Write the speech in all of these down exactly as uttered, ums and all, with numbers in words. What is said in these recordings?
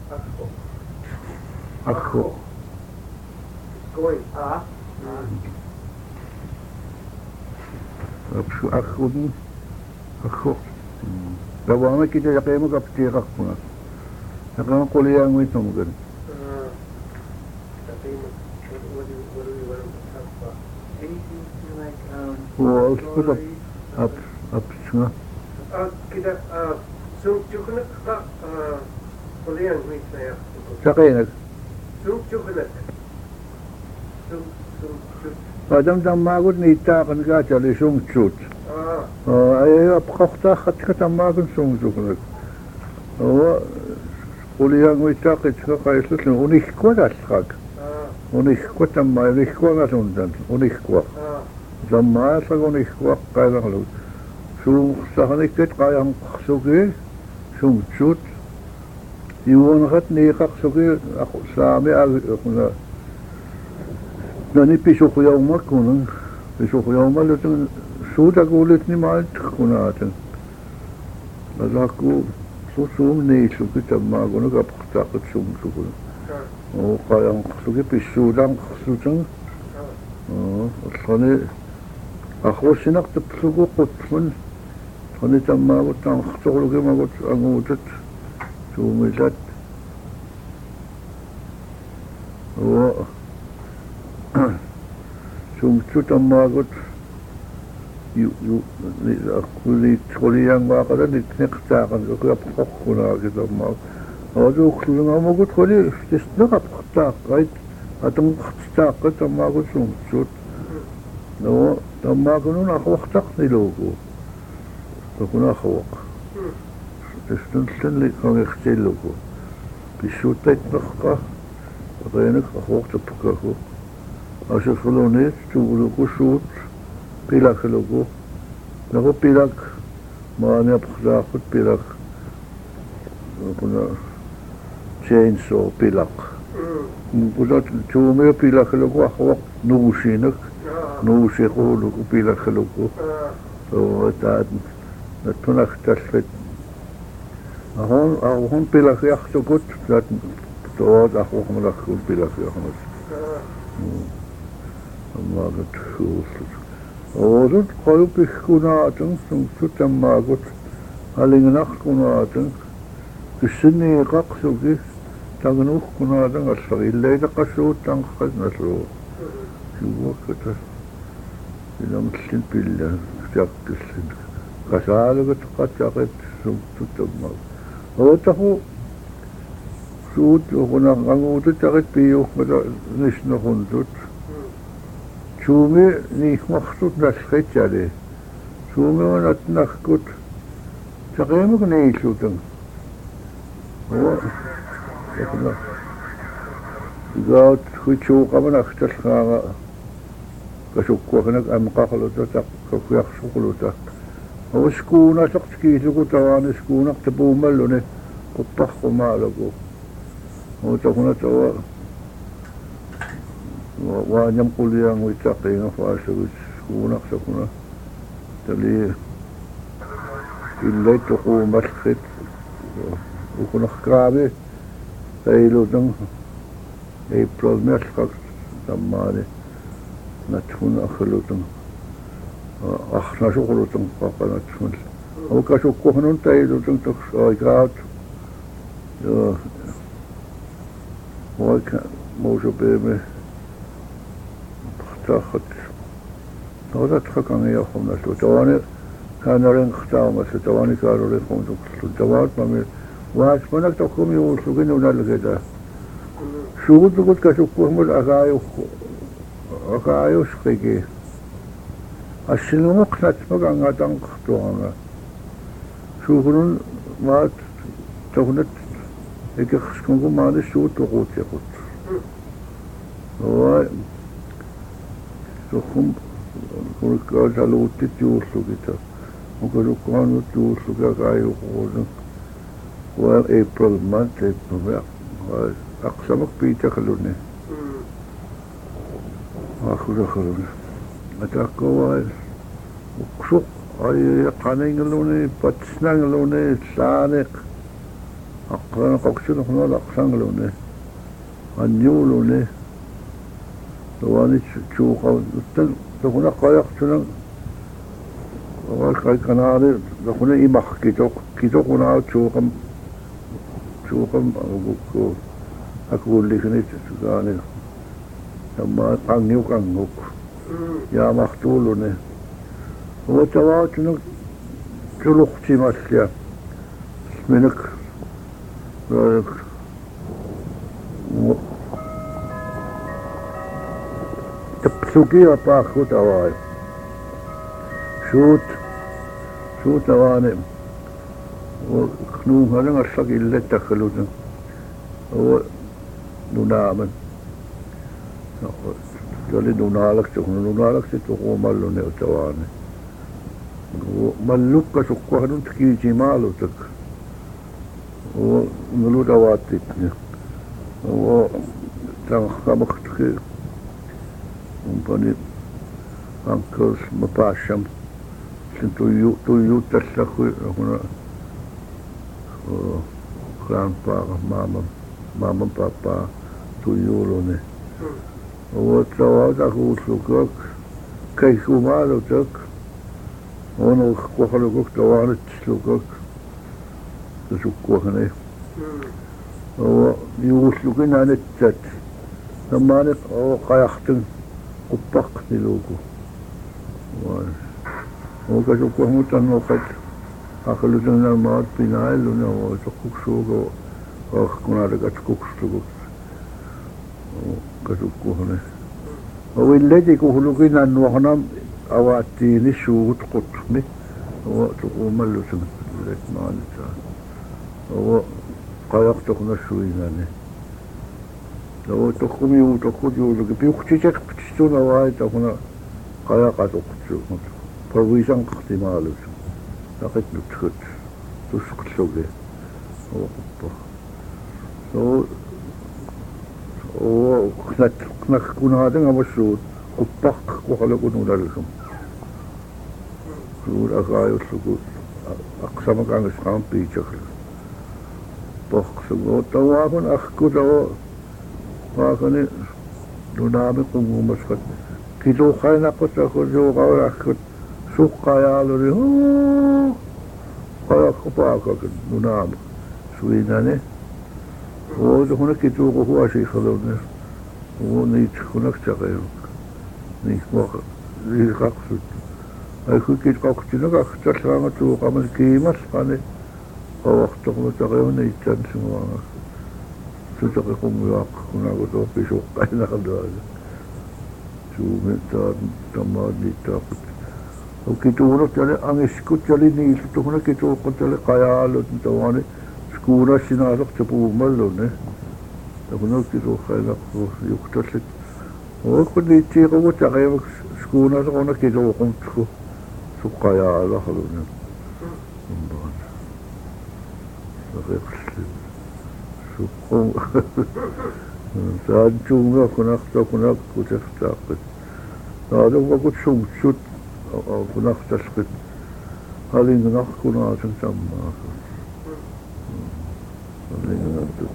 Akho. It's going. Ah. Apsu akho. Akho. Gawama kita yakay mo kaptirak mo. Nakang kuliyang mo itong gan. Uh, what do what do we want to talk about? Anything like um. Oh, up up up nga. Ah, kita ah so chukunak ka ah kuliyang mo ito. Sakay nag. So chukunak. So so chuk. Adam-dam magod ni itakan ka chali sung chut. Ah. Oh, ay apakta khat katamagon sung chuknak. Oh, kuliyang mo itakit ka kaisus unik ko dasrak. Ah. Unik ko tamay unik ko ngasundan. Unik ko. Ah. Zamma sa unik ko kaya lang. Sung sa haniket kayang sugi sung chut. Iwan khat ni kak sugi ako sa ami ag na nani pisok yaw makunang pisok yaw malutong suda gulit ni malt kunaten lazaku susum ni suki tamago na kapaktakot sum suku o kayang suki pisudang susung o kani ako sinak tapsugo kutman kani tamago tang khsulugi magot angutat sumilat o sumchut amagot yu yu aku li kuliyang makada di nektakan ko kapok kuna kita mag ado kulung amagot kuli isna kapok right atong kapok ka amagot sumchut no tamago nun ako waktak ni logo kuna khawak isna sli kang ikhtil logo bisutet nakka kaya khawak tapka ko Asal koloni tu kusut pilak logo, lagu pilak mana pekakut pilak, kuna chainsaw pilak. Kuna cuma pilak logo aku nuusinak, nuusi ko logo pilak logo. So tad, natunak tasfet. Ahon ahon pilak yak tukut, tad tuad aku malah pilak yak mas. Magot schulsut. Orut koyup kunaten sumsut magot alingnach kunaten gesini qaqsugi tagnuh kunaten asrille da qasut tan qadnasu. Shuwakata. Ilam sin billa jakkisin. Qasalugat qataqat sumsut mag. Otahu sut kuna ngutut taqit piyu mada nishna hundut. Chumi ni maksud naskhit jale. Chumi wanat nakhkut. Sakayamuk ni isutang. Wa. Yakna. Igaut kuchu kama nakhtas kanga. Kasukwa kanak amqaqluta tak kakuyak sukuluta. Awa skuna sakski sukutawane skuna tabumalune. Kupakh kumalago. Awa takuna tawa. Wanyam kuliyang witake nga faasawis kunak sa kuna tali ilay tuku maskit ukunak krabi tayo ng April maskak tamari natun akhalutang akh nasukulutang pakanatun o kasukko nun tayo ng taksagat o ka mo so beme تأخذ هذا تخكم يا خم نسلو تواني كان رين ختام بس تواني كانوا رين خم توات ما من واش منك تقوم يوصلوا كنا ونال كده شو قلت قلت كشوفهم الأغايو أغايو شقيقي الشنو مقنع مقع عادان خطوها شو قلون ما تغنت هيك خشكم ما هذا شو تقول يقول هو Sohum kulka salutit juuslu kita. Muka lukaan juuslu ka kayu kuulan. Well, April month, April month. Aksamak pita kalune. Aku dah kalune. Ada kawal. Uksuk ay kaning kalune, patsnang kalune, sanik. Akka 그러나 걱정은 하나 낙상을로네 안유로네 너와니 주가 어떤 너구나 가약주는 어 갈까나를 너구나 이막 기적 기적구나 주가 주가 그 아그 올리그네 주가 아니 정말 강요 강국 야막 둘로네 어쩌와 주는 줄록지 마시야 맨은 그 تبسوكي أباخو تواي شوت شوت تواني وخنوم هذا نرسك إلا تخلونا هو ننامن جالي ننالك تكون ننالك تكون مالو نيو تواني مالوك كسوكو هنون تكيجي مالو تك هو نلو دواتي هو تنخمك تكي Umpani uncles mapasham sinto you to you tasakhu huna grandpa mama mama papa to you lone o trawa da khusukak kai khumalo tak ono khokhalo kok tawana tslukak tsukokhne o yuslukina nettat namane o qayahtun قبق للوكو وكشوكو متن وقت أخلو جنة المات بنايل لنا وشوكو شوكو وكنا رجعت كوكو شوكو كشوكو هنا والذي كهلوكينا نوحنا أواتيني شو تقطني هو تقوم ملو سمت لك ما نتا هو قايقتنا شويناني لو تقومي وتقودي ولك بيوختيجك بتشتونا وايد هنا قايقة تقتشو فرويسان قختي مالو لقيت نتخد تسقط شوكي هو قبا هو هو كنت كنت كون هذا نمشو قبا وخلقوا نولالكم كل أغاية سقوط أقسم كان إسقام بيجكل بخسوا توافن أخكو تو واخني دونامي قومو مسكت كيلو خاينا قصة خجو غاور أخد سوق قايالو ري هو قايا خباكا دونامي سويناني هو هنا كيلو هو أشي خلوني هو نيت هناك تغيرك نيت موقع نيت قاقصد أيكو كيت قاقصدنا قاقصد سلامة توقع من كيمة سقاني ووقتك متغير نيت تنسموانا تتقيكم يواق هنا قطوة في شوق قينا خدوها شو متى تمادي تاقت وكيتورو تالي أنسكو تالي نيل تهنا كيتورو تالي قيالو تنتواني سكورا سنالك تبو ملوني تهنا كيتورو خيلق يقتلت وكل يتيقو تغيبك سكونا تهنا كيتورو قمتكو سو قيالو خلوني مبان تغيبك شو سان شو كنا ختا كنا كنت اختاقت هذا ما كنت شو شو كنا اختاقت هذه نخ كنا تنسمى هذه نخ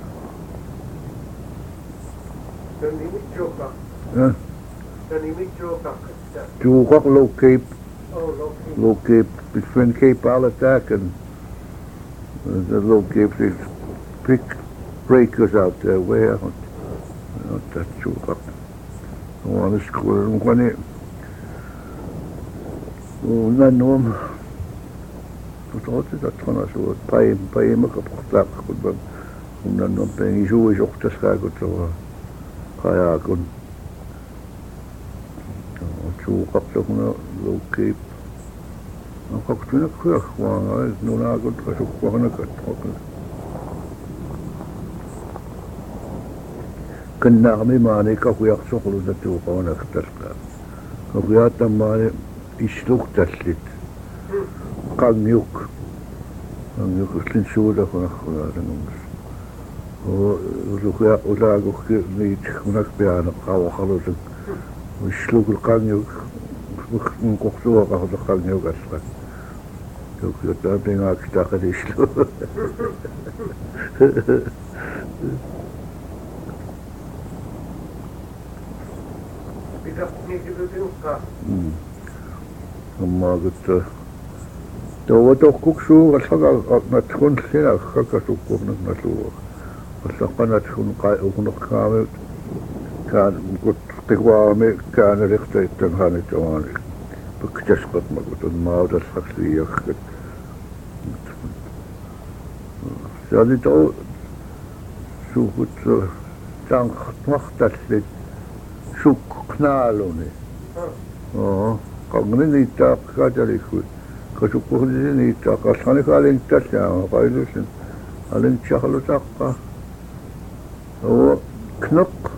تنيمي جوكا ها تنيمي جوكا جوكا low cape oh low cape low cape between Cape Alatac and the low cape is big breakers out there way out. Not that too up. I want to school and when it oh none of them وتقعد تتخنى شو بايم بايم كبختاق كل من النوم بين يجوا يجوا تسكاك وتوا خياكون شو قبضنا لو كيف قبضنا كل أخوان نونا قلت شو قبضنا كت كنا عمي ماني كاكو يقصق له ذاته وانا اخترقا كاكو ياتا ماني يشلوك تسلت قام يوك قام يوك سلين شودا كنا خلا رنمس هو لوكا ولا كوك نيت هناك بيانا قاو خلص ويشلوك القام يوك من كوكسوا قاعد قام يوك اسقط Jotta pengaksi takadislu. Mitä niitä tiukkaa? Mm. Amma kutta. Tuo tokkuksu kasaka natkun sinä kakasukku naknatu. Kasaka natkun kai uknokkaamme kan kut tikwaamme kan rikteitten hanit oman. Pakkaskot makutun mautas haksliakkat. Se oli tuo suhut tankat mahtaslit sukknaaluni. Oo, kangni niitä kajalikui. Kasukkuhdi niitä kasani kalin tässä on kailusin. Alin chahlu takka. Oo, knok.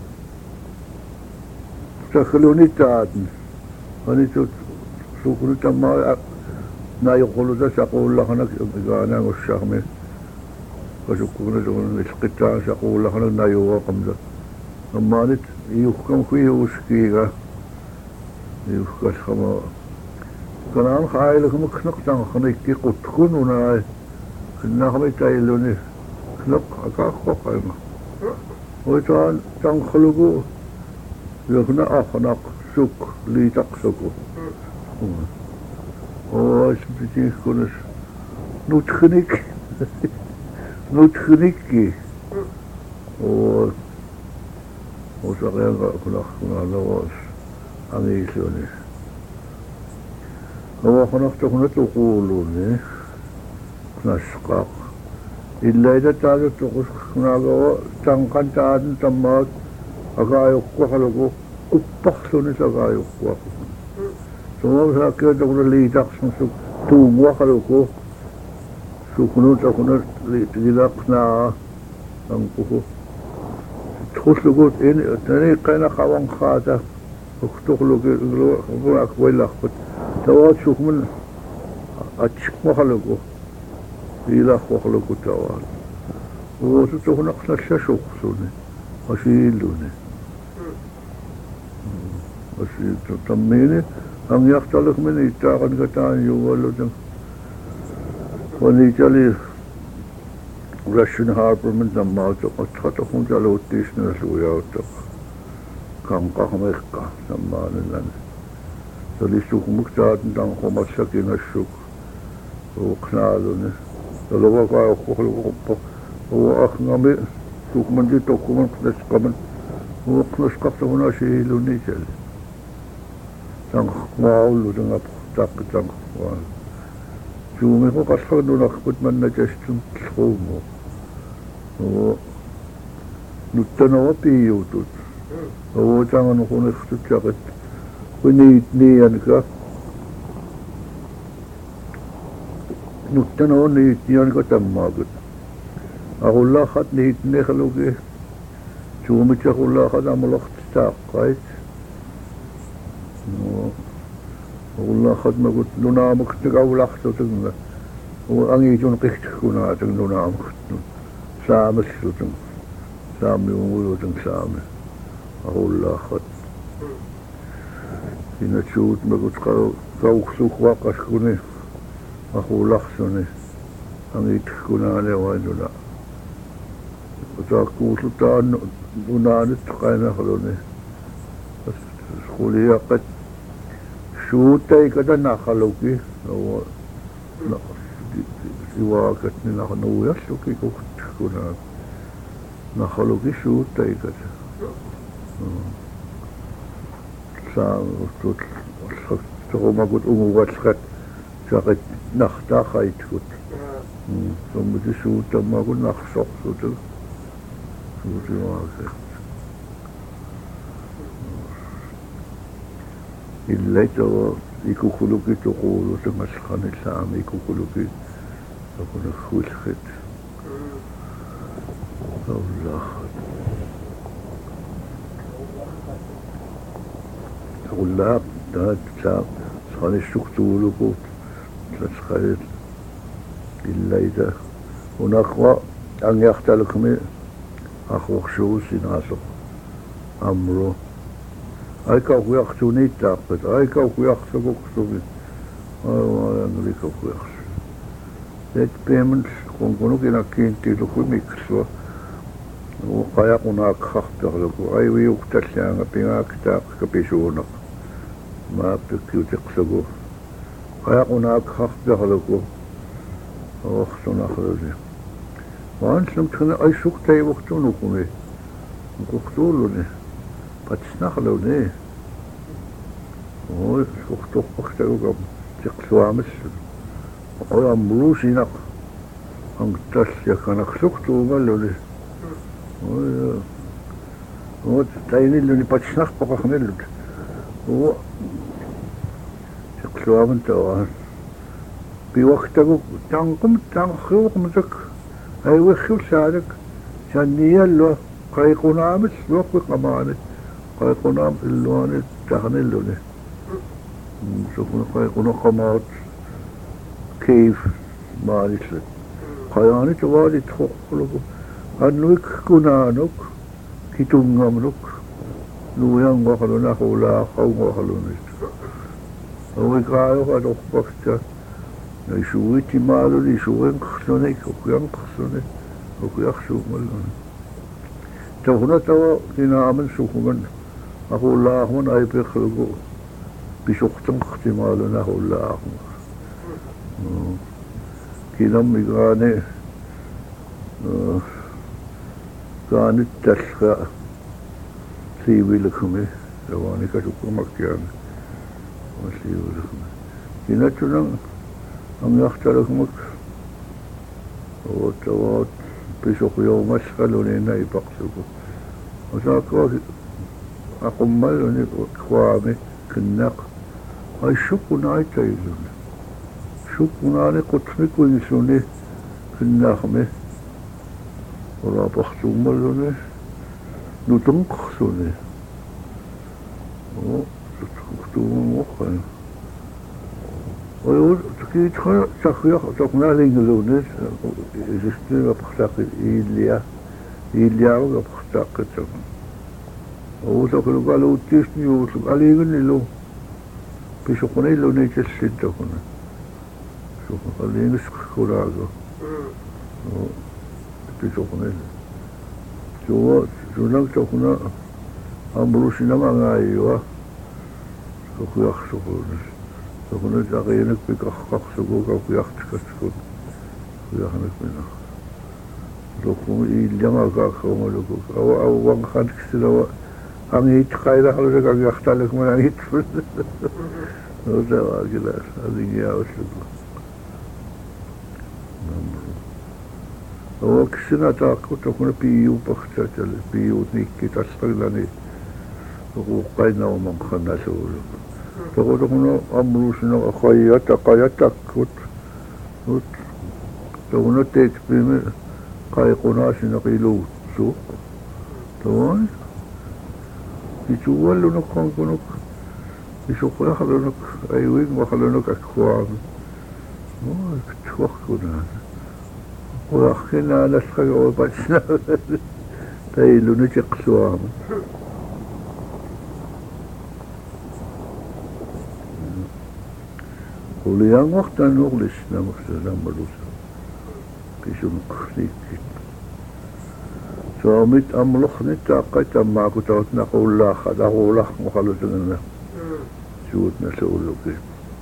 Sahluni taaden. Ani tut suhut tamma naayokuluta saquullaqana igaanaangussarmi. Kasukkuhdi tuun isqittaa saquullaqana naayuaqamda. Ammaanit iukkam kuiuskiiga. Iukkas kama kanaan khailukum knoktan khanikki qutkununa knahmi tailuni knok akaqqa oitaan tankhlugu yokna afnaq suk liitaqsuku ois piti kunus nutkhnik nutkhnikki o osaqeanga kunaqna lawas angiisuni هو خنقت خنقت تقولوني نسقاق إلا إذا تعالوا تقول خناقوا تنقن تعالوا تمات أقايق وحلقوا قبخلوني تقايق وحلقوا ثم ساكي تقول لي تقسم سوك توم وحلقوا سوكنو تقول لي تقلقنا تنقفوا تخلقوا إن تني قينا قوان خاتا وكتخلقوا يقولوا أكوي لخبط توات شوف من أتشك مخلقه إله مخلقه توات وتتوه نقصنا الشاشوق سوني وشيلوني وشيل تطميني أن يختلق من إتاقن كتان يوالو ونيجالي رشن هاربر من دماغ وتخطفون جالو تيشنا سويا وتق كم قهم إخقا دمان لنا تليسوك مكتاد دان خمس سكين الشوك وقنالوني تلوغا قايا وخلق هو أخنامي سوك من دي توكو من قدس قمن هو قنس قفتهنا شهيلوني جل دان خماولو دان أبختاق دان خماولو جومي هو قصفردو نخبت من نجشتم تلخومو هو نتنوى بيوتوت هو دان نخون اختتاقت ونيتني أنك نتنا ونيتني أنك تماغت أقول الله خد نيتني خلوكي شو متى أقول الله خد عمل اختتاق قايت أقول الله خد ما قلت لنا مكتك أو لحظة تقنا وأني جون قيت كنا تقنا مكتن سامس تقنا سامي ومولو سامي أقول الله خد إن تشوت ما قلت قالوا قوق سوق واقع شكوني أخو لحسوني أمي تشكونا عليه وينو لا وتاكو سلطان ونانت قاينا خلوني بس سخولي قد شوتي كده ناخلوكي هو سواكتني ناخنو يسوكي كوك تشكونا ناخلوكي شوتي كده سام وتوت تقوم أقول أمو واتخت شاقت نختا خايت كت ثم تشوت تما أقول نخشق سوت سوت واقع إلا تو يكو خلوكي تقولوا تمسخن السام يكو خلوكي تقول خوش خت الله أقول لها ده تسام سخن الشكتول وقوت تسخير إلا إذا ونخوى أن يختلق من أخوة شوسي ناسو أمره أي كوكو يخشوني تاقت أي كوكو يخشو كوكو أي ما ينغلي كوكو يخشو let payment kung kuno kinakinti luku mikswa o kaya kuna kakta luku ay wiyuk tasya nga pingakita kapisunak mapikyutiksago kaya kuna kakta luku o suna khaluzi once namtuna ay suktay waktu nukumi kuktulu ni patisna khaluni o suktuk paktago tikswamis o amrusinak ang tasya kanaksuktu maluli o o tainillu ni patisnak pakaknillu o tikswamin tawa biwaktago tangkum tangkhruqmtak ay wikhul sadak saniyallo qayqunamis waqwi qamanit qayqunam illuanit tahnillu ni sukun qayquna qamat كيف ما نسلت قياني توالي تخلق أنوك كنانك كي تنغمنك نويان وخلونا خولا خوم وخلونك هو يقايو قد أخبرت يشوي تمالو يشوي خسونك وكيان خسونك وكيان خسوك ملونك توهنا توا كنا عمل سوكمن أقول الله من أي بيخلقو بشوختن اختمالنا خولا كلام يقاني كانت تلقى سيبي لكم رواني كتوكو مكيان وسيبي لكم كنا تنا أم يختلكم وتوات بشوك يوم أسخلوني ناي بقسكو وساكوا أقملوني وكوامي كناق أي شكو ناي تايزوني شكونا قطمك ويسوني في النغمة ولا بختوم لوني نتنق سوني وتختوم مخن ويقول تكيد خنا تخيخ تقنا لينجلوني جستني بختاق إيليا إيليا وبختاق تقنا وتقول قالوا تيسني وتقول عليهم لو بيشوفوني لوني تسلين تقنا خلينا نسكر هذا بيشوفنا شو شو نكتبنا أمروشنا ما عايوا شو يخشون شو نتغيرك بكخخ شو كوك يختك شو يخنك منه لو كم إيليا كاكهم لو كوك أو أو وان خانك سلوا أمي تخيل خلوك كاك يختلك من عيد هذا واجد هذه يا وشلو هو كسنا تاكو تكون بيو بختتل بيو نيكي تسقلني هو قينا ومن خنا سول تقول تكون أمروسنا خيات قياتك كت كت تكون تيك بيم قايقنا سنقيلو سو تمام يشوفوا لنا كون كونك يشوفوا خلونك أيوين وخلونك أكواب ما كتوخنا وأخينا نسخة وبسنا تايلو نجق سوام وليان وقتا نغلسنا مخصوصا ملوسا كيشو مخصيك سواميت أملخني تاقيت أما كتوت نقول لا خدا غولا مخلوصنا شوتنا سولو كيش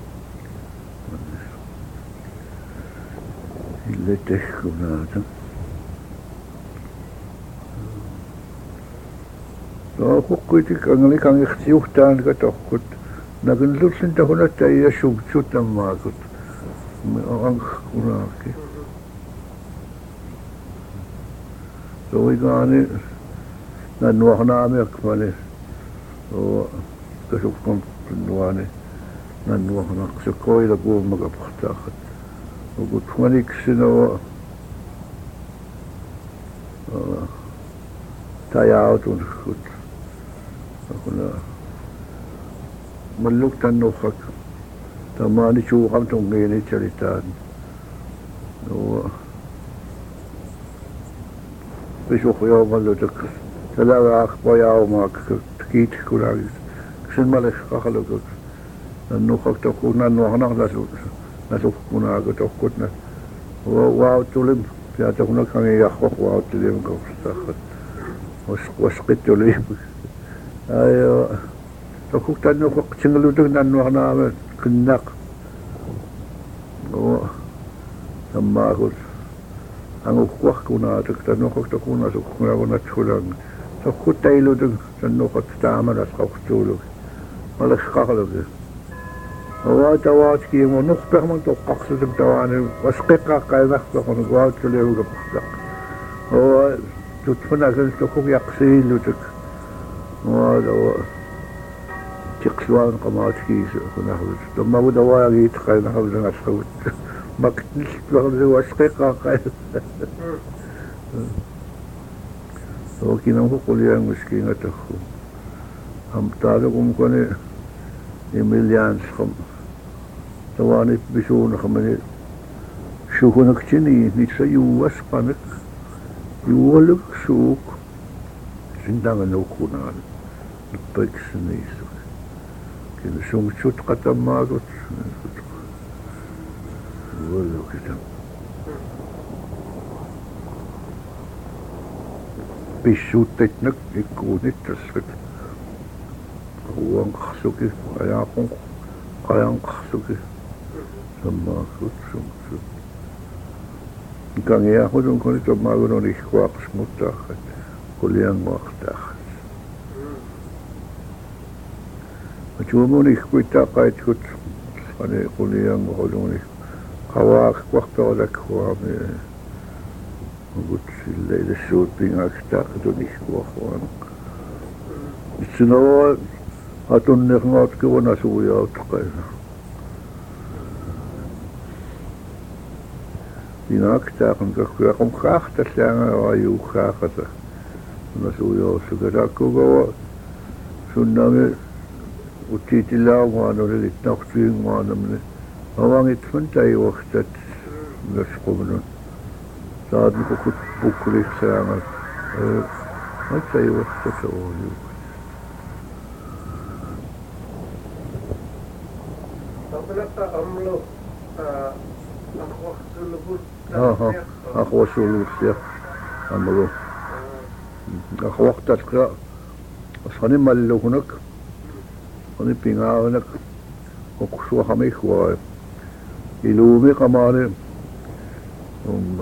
اللي تشكونا هذا لو كنت أنغلي كان يختيوه تان كتوكت لكن لو سنت هنا تايا شوك شوتا ما كنت أنخ هناك لو يقاني ننوحنا عمي أكمالي وكشوفكم نواني ننوحنا كشكوي لقوه مقا بختاخت وقلت مالك سنو تاياوت ونخت أقول ملوك تنوخك تماني شو خمتون غيني تريتان و بشوخ يوم ملوك تلاقى أخبا ياو ماك تكيت كراغيس كسن مالك خخلوك ننوخك تقول ننوخنا نسوك نسوك كنا تقولنا واو تولم يا تكون كان يخوخ واو تولم كوستاخ وش وش قتولي ايوه تكوك تنو كوك تشنغلو دك نانو هنا كناق و ثم اقول انا كوخ كنا تك تنو كوك تكون اسو كنا ونا تشولان تكوك تايلو دك تنو كوك تعمل اسخوك تولو مالك خاخلو هو توات كي ونخ بخمن توقف سدك تواني وسقيقة قايمة بخمن قوات كليه وقبخ هو تتفنى كل تكوك يقسيل وتك وهذا هو تقسوان قمات كيس ونحوز ثم هو دوايا جيت قايمة حوزن أسخوت ما كنتش بخمن وسقيقة قايمة هو كي نمخو قليا مسكينة تخو هم تاركم كوني إميليان سخم تواني بسون خمني شوكونك تني نيتسا يواسقانك يوالك سوق سندان نوكونان نبيك سنيسو كنا شوم تشوت قطم ماغوت يوالو كتا بيشوت تتنك يكوني تسكت هو انقصوكي قياقون قيان قصوكي ثم كنت شمت كان ياخذون كنت ما يقولون إخواقش متاخد كل يوم وقت أخذ وشومون إخوي تاقايت كنت أنا كل يوم وقولون خواق وقت ولك خوامي وقلت الليل السود بينك تاخدون إخوا خوان السنوات أتون نخنات كونا سويا وتقينا بيناك تاقن كخياقم خاخت سانا ويو خاخت نسويا وسكتا كوغا سنامي وتيت الله وانا رلت نقصين وانا من هوان اتفنتاي وقتت نسقبنا سادن كوكت بكري سانا متاي وقتت ويو اه اه اخو سولوس يا امرو اخو وقتك كا صاني مالو هناك صاني بينا هناك وكسو خمي خوا يلومي كمان ام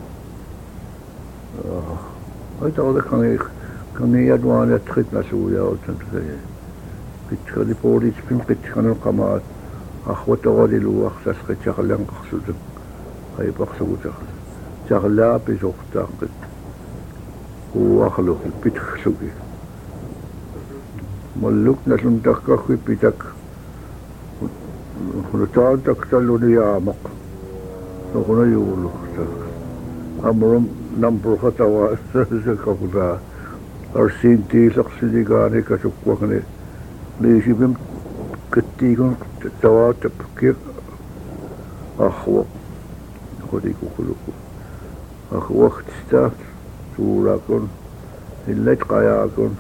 اه هاي تاود كان كان يدوان يتخيط نسويا وتنتهي بتخلي بوريس بين بتخلي القمات أخوة غادي لو أخسس قد شغلان قصدك هاي بقصود شغلا بزوجتك هو أخلو بتخسوكي ملوك نسون تكا في بيتك خلطان تكتلوني يا عمق نخنا يولو أمرم نمبر خطوة سكفلا أرسين تي سقسدي غاني كشكوكني ليش بيم كتيكون تواتب كير أخوة خديكو خلوكو أخوة اختستات سوراكون الليت قياكون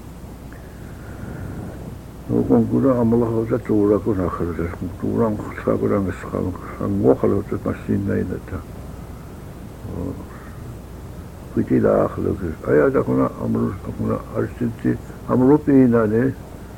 وكون كنا أملا خلطة سوراكون أخرجة سوران خلطة نسخان أنغو خلطة مسين نينتا كتي لا أخلوكي أيا تكونا أمرو أكونا أرسنتي أمرو بينا ني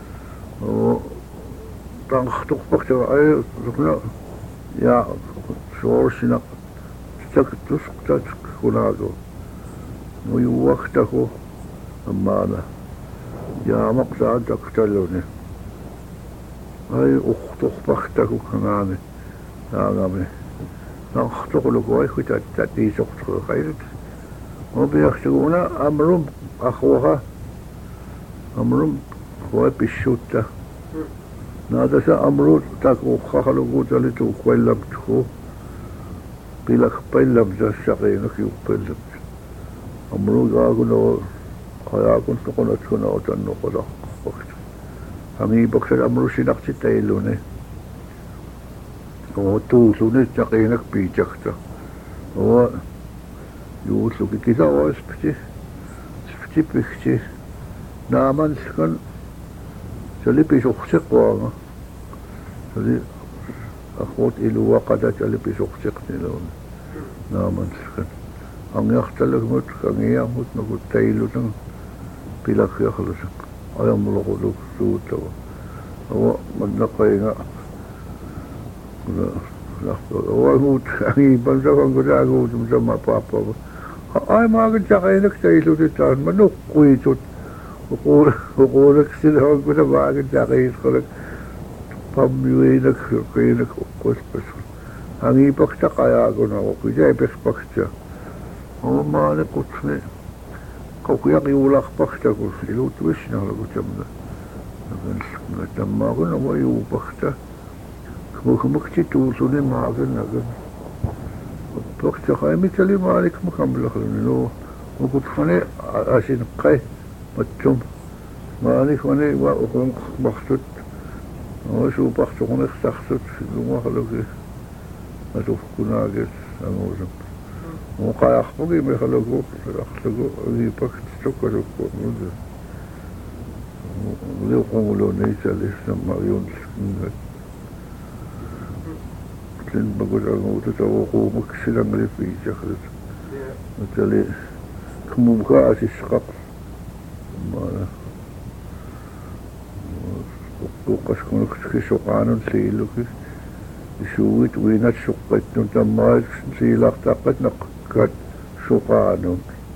تنخطق بكتر أي ركنا يا شعور سنا تكتس تك كنادو ويوقتكو أمانة يا مقطع تكتلوني أي أخطق بكتكو كناني يا غامي نخطق لكو أي كتا تتي سخطق خيرت وبيخشونا أمرهم أخوها أمرهم هو بالشوتة هذا سأمرو تاكو خخلو قوتالي تو كويلم تخو بيلك بيلم جاشاقينك يو بيلم أمرو غاقنا خياقون تقونا تكونا وتنو قدا وقت همي بكسر أمرو سيناقتي تايلوني هو توسوني تاقينك بيجاكتا هو يوسو كي كذا هو اسبتي اسبتي بيكتي نامان سكن سلي بيشوخسق وانا سلي أخوت إلو وقدت سلي بيشوخسق نلون naamanskan angiartalagmut angiarmut nukut tailutang pilakkiarlusak ajamuluquluk suuttawa awa mannaqainga awa mut angiipansakang kutaaguutum sama paapava ai maagan taqainak tailutitaan manuqquitut uquulak silawan kuta maagan taqiisqalak pammiuinak qiinak uqquspas angiipaqtaqayaagunaqu kujaipesqaqta ommaani qutni qoqiaqiulaqpaqtaku iluutwisnarlagutamna ngatamaaqun amayuupaqta kmukmukti tuusuni maagan nagan paqtaqaimitali maanik mukamlaqluni no uqutfani asinqqai mattum maanik wani wa uqun maqtut osuupaqtuquniqtartut lumaqaluki atufkunaaget anguusam muqaaqpugi mexalugu aqlugu agipaqtukkalukku nude liuqunguluniitali sammayuunsingat tin bagutanguutu tavuquumak silanglipiisaqlut utali kmumka asisqaq maana uqqaskunukki suqaanun siiluki isuuit uinat suqqitnun tammaat siilaqtaqqat naqqat suqaanun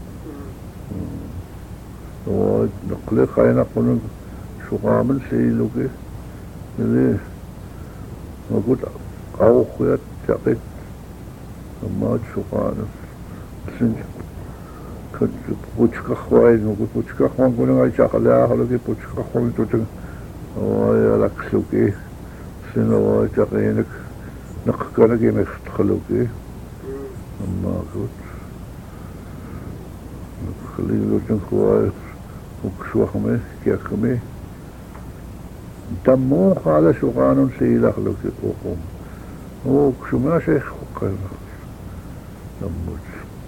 oo naqli qainaqunun suqaaman siiluki ili magut qauqqiat taqit tammaat suqaanun sin kat puchqaqwain magut puchqaqwan kunungai chaqalaaqaluki puchqaqwan tutun oo yalaqsuki sinoo taqiinak naqqanagi mextxaluki ammaakut naqlilutin kuwai uksuaqmi kiaqmi tammuu qaala suqaanun siilaqluki uqum uksuma sheekhuqqana tammut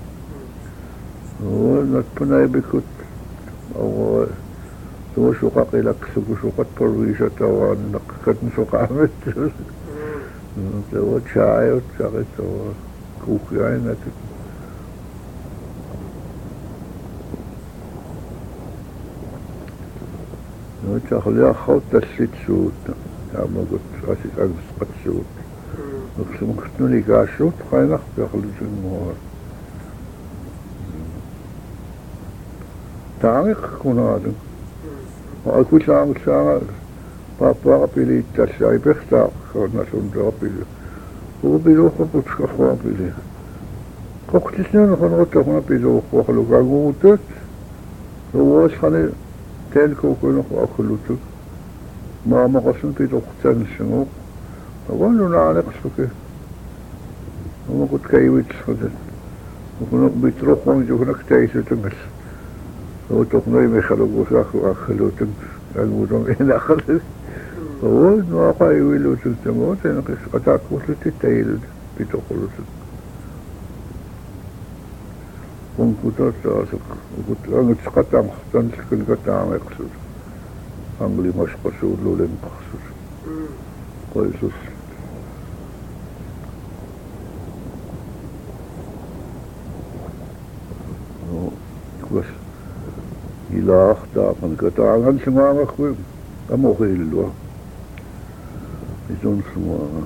oo natpunaibikut oo tuo suqaqilaqsuku suqat parviisatawaan naqqatn suqaamit tuo chaayut saqit tuo kuukiainati no chaqliaqhaut tallitsuut taamagut asiqangsqatsuut uksumuqtnuni kaassuut qainarpiaqlutinguar taangiqqunaalun aku sang sang papa pilih tasai pesta karena sudah pilih aku pilih aku putus aku pilih kok tisnya kan aku tak pilih aku kalau kamu udah luas kan ten kau kau aku lutuk mama kasun pilih aku ten semua aku nu nak suka aku kut kaiwit sudah aku nak bitrok orang juga nak cai setengah oo toqnoi mexalugusaaqu aqalutun algudum inaqalu oo noaqaiwilutuk tamo tenaqis qataaqulluti tailut pitoqulutut kunkutatsaasuq ukut angitsqataamqartanlkun kataameqsut anglimasqasuullulinqarsut qoisus oo kuas ilaaqtaaqan kataangan singaangaqku amoqillua isun sumaanga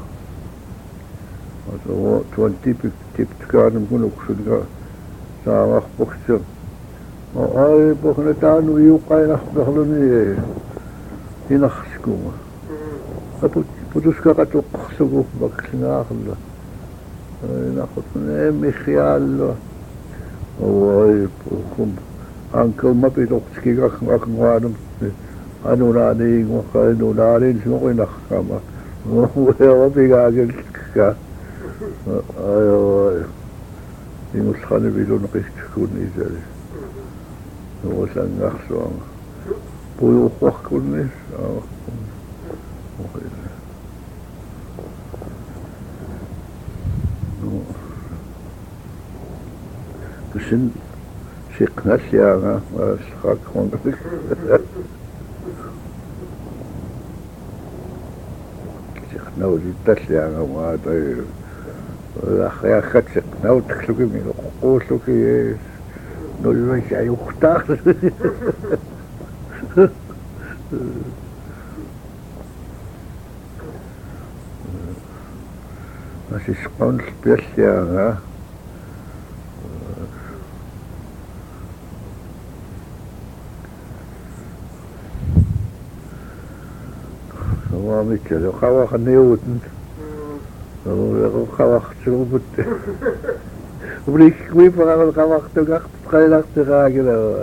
ato tuan tipik tiptikaanum kunuksunga saangaqpuqsa ai poqna taanu iuqainaqtarluni inaqskunga aput putuskaqatuqqsugu baksingaaqlla inaqutne mixiaallo oi poqum Uncle mapitokski kakngwaanum anunaani ngwaqanunaani suqinaqkama uewapigaagilka ayo ingusqani pilunqistkun isali nuusanngaqsuanga puyuqqorkunni kusin siqnallianga aasqaqqunak siqnaulittallianga maatai ахяахатсеқ наутарлукими қууллуки нолвайса аюхтаа асисқаунл пиаллиага Мамича, хавах неутен. Oh, хавах чубут. Брик квипа хавах тогах тхайлах тхагила.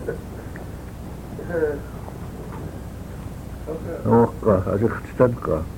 Ока, ажихтанка.